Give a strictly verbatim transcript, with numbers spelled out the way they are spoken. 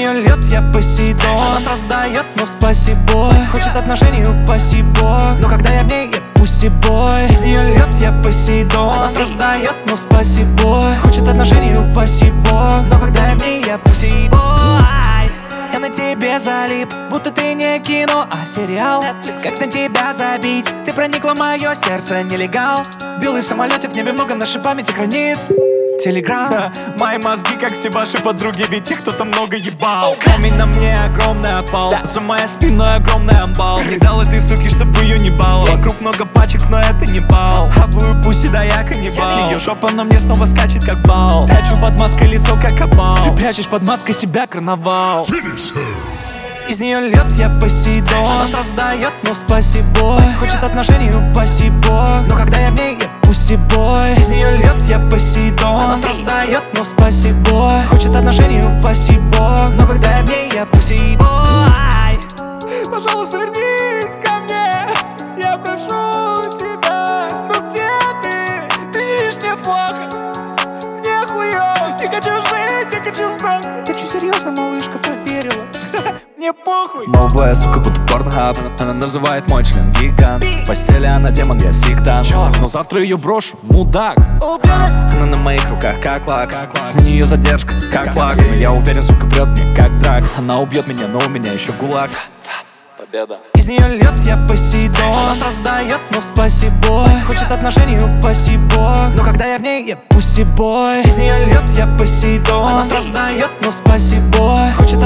нее лед, я Посейдон. Она сразу дает, но спасибо. Хочет отношений, упаси бог. Но когда я в ней, я пусси-бой. Из нее лед, я Посейдон. Она сразу дает, но спасибо. Хочет отношений, упаси бог. Но когда я в ней, я пусси-бой. Я на тебе залип, будто ты не кино, а сериал. Как на тебя забить? Ты проникла в мое сердце, нелегал. Белый самолетик в небе много, наша память хранит Телеграм. Мои мозги, как все ваши подруги, ведь их кто-то много ебал. Камень на мне огромный опал, За моей спиной огромный амбал. Не дал этой суки, чтобы ее не бал. Вокруг много пачек, но это не бал. Хавую пуси, да я каннибал. Ее жопа на мне снова скачет, как бал. Прячу под маской лицо, как опал. Ты прячешь под маской себя, карнавал. Из нее лед, я Посейдон. Она сразу дает, но спасибо. Хочет отношений, упаси бог. Но когда я в ней, я пусси-бой. Из нее лед, я Посейдон. Она сразу дает, но спасибо. Хочет отношений, упаси бог. Но когда я в ней, я пусси-бой. Пожалуйста, вернись ко мне, я прошу тебя. Ну где ты? Ты не видишь, мне плохо, мне хуёво. Я хочу жить, я хочу знать. Ты че, серьезно, малышка, поверила? Мне похуй. Новая сука, будто порнхаб. Она называет мой член гигант. В постели она демон, я сектант. Но завтра ее брошу, мудак. Она на моих руках, как лак. У нее задержка, как лак. Но я уверен, сука, прет мне, как драк. Она убьет меня, но у меня еще гулаг. Победа. Из нее лед, я Посейдон. Она сразу дает, но спасибо. Хочет отношений, упаси бог. Но когда я в ней, я пусси-бой. Из нее лед, я Посейдон. Она сразу дает, но спасибо. Хочет